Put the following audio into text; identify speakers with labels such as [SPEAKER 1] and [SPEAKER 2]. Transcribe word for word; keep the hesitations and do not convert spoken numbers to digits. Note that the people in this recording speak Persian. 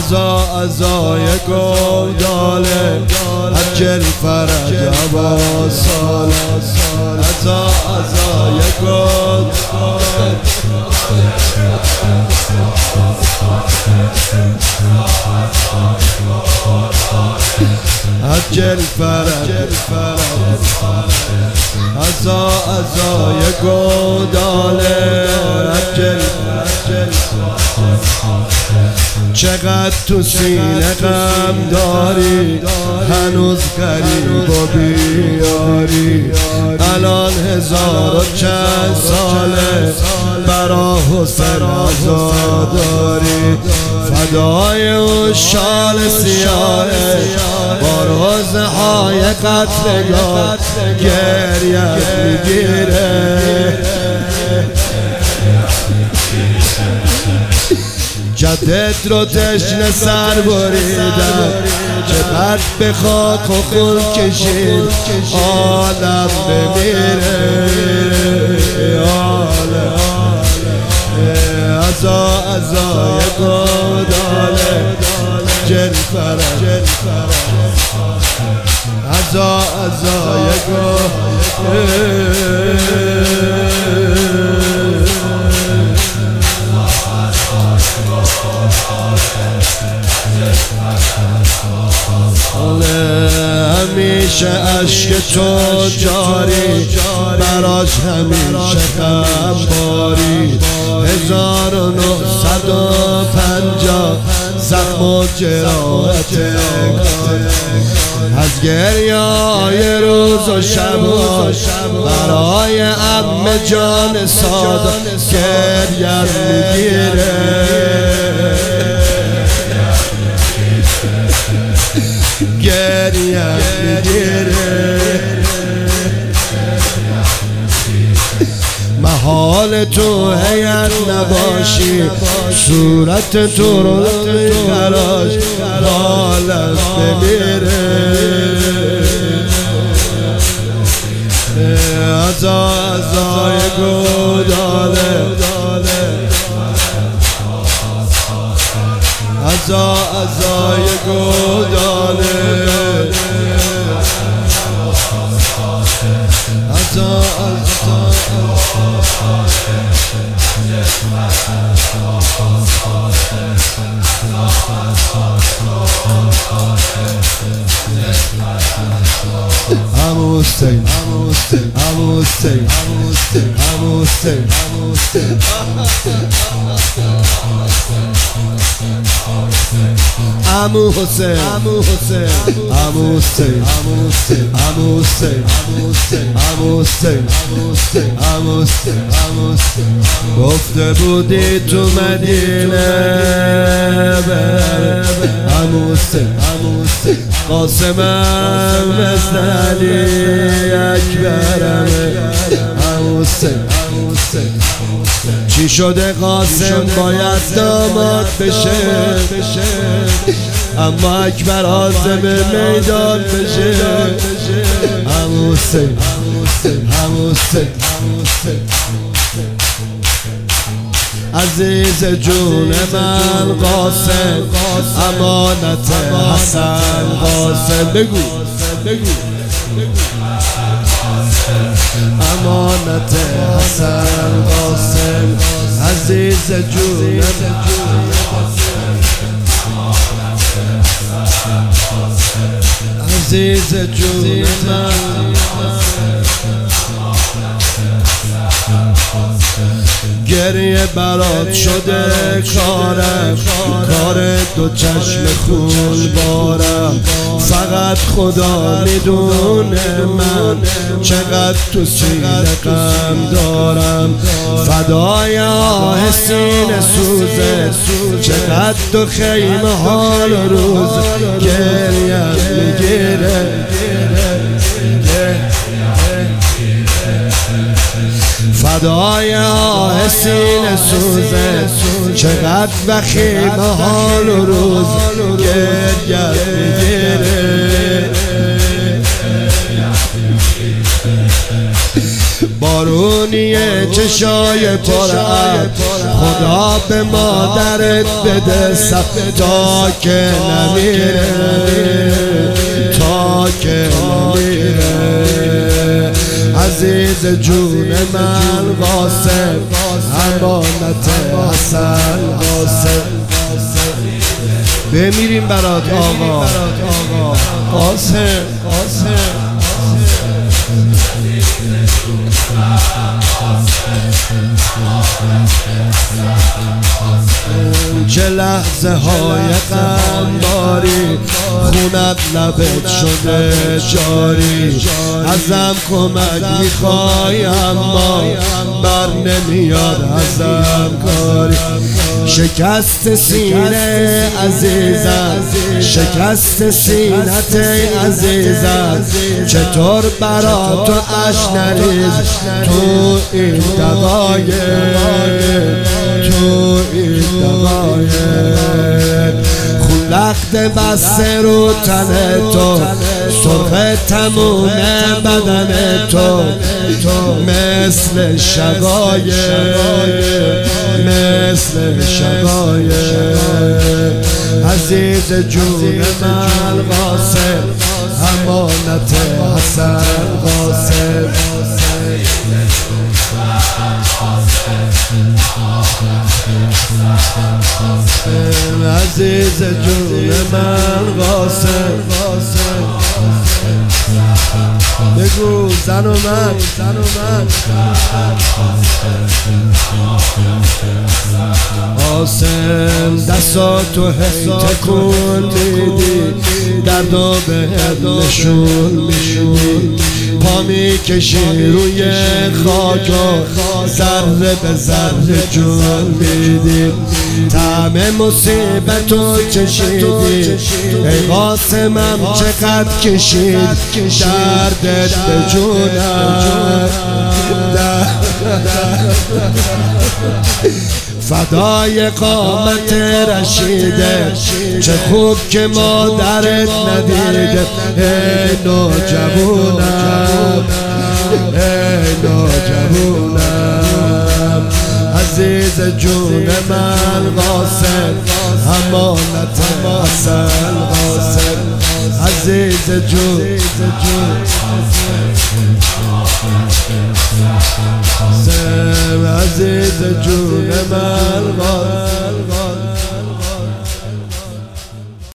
[SPEAKER 1] عزا عزای گوداله عجل فرج عبا سال عزا عزای گوداله عجل فرج عزا عزای گوداله عجل چقدر تو سینه غم داری هنوز غریب و بیاری الان هزار و چند ساله برا حسین عزاداری فدای اون شال سیاهه با روزهای قتلگاه گریه میگیره جدت رو تشنه سر بریدم که بعد به خاک و خون کشید عالم بمیره عزا عزای گوداله جل فرج عزا عزای گوداله همیشه عشق تو جاری براش همیشه غم باری هزار و نهصد و پنجاه زخم و جراحت از گریه‌های روز و شب برای عم جان ساده گریه میگیره گریه میگیره محال تو هیئت نباشی صورت تو رو خراش حالت بمیره عزا عزای گوداله عزا عزای گوداله عزا عمو حسین عمو حسین عمو حسین عمو حسین عمو حسین عمو حسین عمو حسین عمو حسین عمو حسین عمو حسین عمو حسین گفته بودی تو مدینه عمو حسین عمو حسین قاسمم مثل علی اکبرمه عمو حسین چی شده قاسم باید داماد بشه اما اکبر حاضر به میدان بشه عمو حسین عمو حسین عزیز جون من قاسم امانت حسن قاسم بگو بگو امانت حسن قاسم عزیز جون عزیز جون من گریه برات شده کارم کار دو چشم خون بارم فقط خدا میدونه من چقدر تو سینه غم دارم فدای آه سینه سوزه چقدر تو خیمه حال و روز گریه میگیره فدای آه سینه سوزه چقدر بخیم حال و روز گریه میگیره بارونی چشای پرعب خدا به مادرت بده سب تا که نمیره تا که نمیره عزیز جون من قاسم امانت حسن قاسم بمیریم برات آقا قاسم قاسم چه لحظه های غمباری خونت لبت شده جاری ازم کمک میخوای اما بر نمیاد ازم کاری شکست سینه عزیزم شکست سینت عزیزم چطور برا تو اش نریز تو این دقایق تو این دقایق خون لخت بسته رو تن تو سرخ تموم بدن تو مثل شقایق مثل شقایق عزیز جون من قاسم امانت حسن قاسم عزیز جون من قاسم بگو زن و من زن و من قاسم دستاتو هی تکون میدی دردو بهت نشون میدی پا میکشی روی خاک و ذره به ذره جون میدی طعم مصیبتو چشیدی ای قاسمم چقدر کشید دردت به جونم فدای قامت رشیده چه خوب که مادرت ندیده ای نوجوانم ای نوجوانم عزیز جون من قاسم امانت حسن قاسم عزیز جون عزیز جون من قاسم